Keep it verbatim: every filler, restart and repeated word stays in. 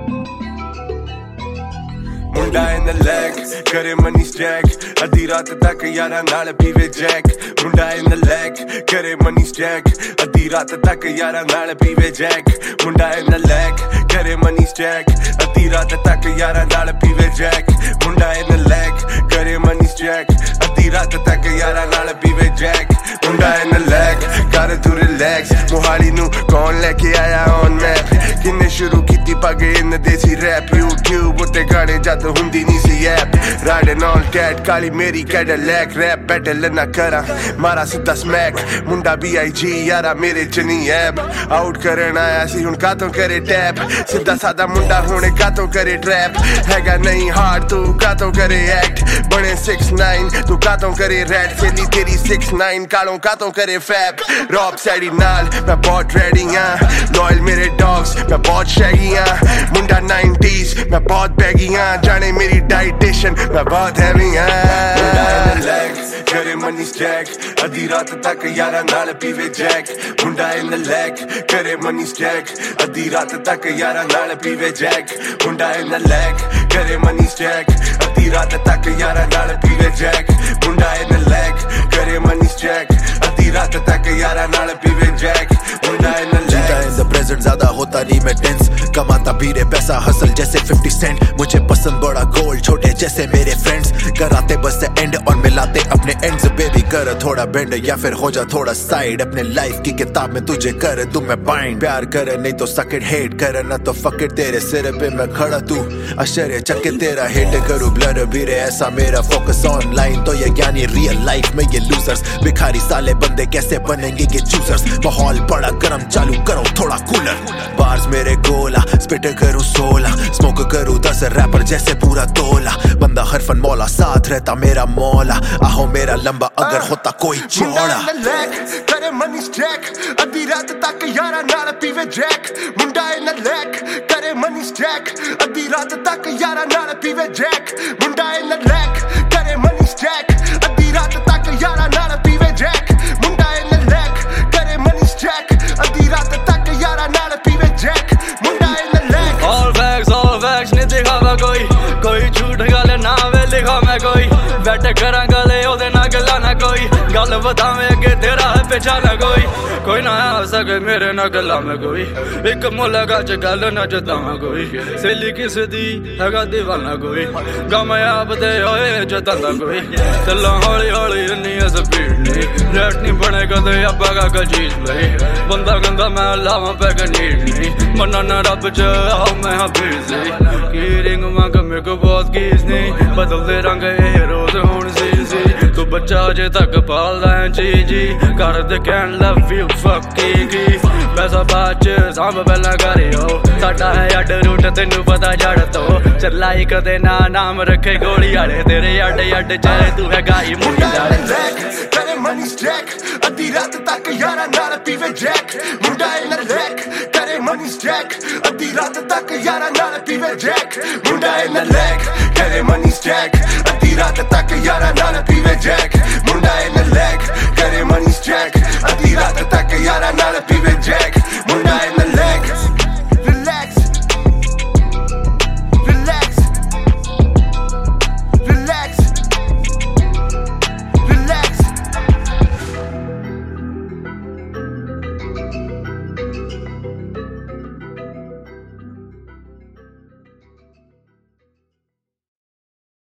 Munda in the lack करे money stack अद्धी रात तक यारा नाल पीवे जैक मुंडा इन द लैक करे मनी स्टैक अद्धी रात तक यारा नाल पीवे जैक मुंडा इन द लैक करे मनी स्टैक अद्धी रात तक यारा नाल पीवे जैक मुंडा इन द लैक करे मनी स्टैक अद्धी रात तक यारा नाल पीवे जैक मुंडा इन द लैक कर तू रिलैक्स मोहाली नू कौन लेके आया ऑन मैप किन्ने शुरू कीती पगे इन देसी रैप यूट्यूब उत्ते गाने जद हुंदी नी सी ऐप राइडिंग ऑन कैट काली मेरी कैडिलैक रैप बैटल ना करा मारा सीधा स्मैक मुंडा बी आई जी यारा मेरे च नहीं ऐप आउट करन आया सी हुन कातों करे टैप सीधा सादा मुंडा हुणे कातों करे ट्रैप हैगा नहीं हार्ड तू कातों करे एक्ट बने सिक्स नाइन तू कातों करे रैट सेली तेरी सिक्स नाइन कालों कातों करे फैप रॉब सैडी नाल मैं बहुत रेडी हां लॉयल मेरे डॉग्स मैं बहुत शैगी हां मुंडा नाइंटीज़ मैं बहुत बैगी हां जाने मेरी डाइटेशन मैं बहुत हैवी हां करे मनी स्टैक अद्धी रात तक यारा नाल पीवे जैक मुंडा इन द लैक करे मनी स्टैक अद्धी रात तक यारा नाल पीवे जैक मुंडा इन द लैक करे मनी स्टैक अद्धी रात तक यारा नाल पीवे जैक मुंडा इन द लैक करे मनी स्टैक अद्धी रात तक यारा नाल पीवे जैक मुंडा इन द द प्रेजेंट ज्यादा होता रिमिटेंस कमाता भीरे पैसा हसल जैसे फिफ्टी सेंट मुझे पसंद बड़ा गोल छोटे जैसे मेरे फ्रेंड्स कराते बस एंड और मिलाते अपने एंड्स बेबी कर थोड़ा बेंड या फिर हो जा थोड़ा साइड अपने लाइफ की किताब में तुझे कर दूं मैं बाइंड प्यार कर नहीं तो सकेट हेट कर ना तो फकेट तेरे सिर पे मैं खड़ा तू आश्चर्य चक्के तेरा हेट करूं ब्लर भीरे ऐसा मेरा फोकस ऑनलाइन तो ये ज्ञानी रियल लाइफ में ये लूजर्स भिखारी साले बंदे कैसे बनेंगे ये चूजर्स माहौल बड़ा गर्म चालू करो थोड़ा कूलर बार्स मेरे गोला स्पिट करूं सोलह स्मोक करूं दस रैपर जैसे पूरा तोला बंदा हर फन मौला साथ रहता मेरा मौला आहो मेरा लंबा अगर होता कोई चौड़ा करे मनी स्टैक अद्धी रात तक यारा नाल पीवे जैक मुंडा इन द लैक करे मनी स्टैक अद्धी रात तक यारा नाल पीवे जैक मुंडा इन द लैक करे मनी स्टैक अद्धी रात तक यारा नाल पीवे जैक मुंडा इन द लैक करे मनी स्टैक अद्धी रात तक यारा नाल पीवे जैक मुंडा in the lack all facts all facts नहीं दिखावा कोई कोई झूठ गल ना वे लिखा मैं कोई बैठ करा गले ओदे ना गला ना कोई गल बतावे अगे तेरा है पिछा ना कोई कोई ना आ सके मेरे ना गला में कोई एक मुलाकात च गल ना जतावा कोई सहेली किस दी हैगा दीवाना कोई कामयाब दे होए जतांदा कोई चला हौली हौली इन्नी स्पीड नहीं रेट नहीं बने कदे अब्बा का चीज नहीं बंदा गंदा मैं लावा पैग नीड नहीं मना ना रब च आओ मैं हाँ बिजी की रिंग मांग मेरे को बहुत कीज नहीं बदलते रंग ये रोज हुण सी सी तू बच्चा अजे तक पालदा है जी जी कर दे कैन लव यू फकिंग पैसा बाद च सांभ पहला करियो साडा है अड रूट तेनू पता जड़ तो चलाई कदे ना नाम रखे गोली आले तेरे अड अड चाहे तू है गाई मुंडा करे मनी स्टैक अद्धी रात तक यारा नाल पीवे जैक मुंडा इन द लैक करे मनी स्टैक अद्धी रात तक यारा नाल पीवे जैक मुंडा इन द लैक करे मनी स्टैक अद्धी रात तक यारा नाल पीवे जैक मुंडा इन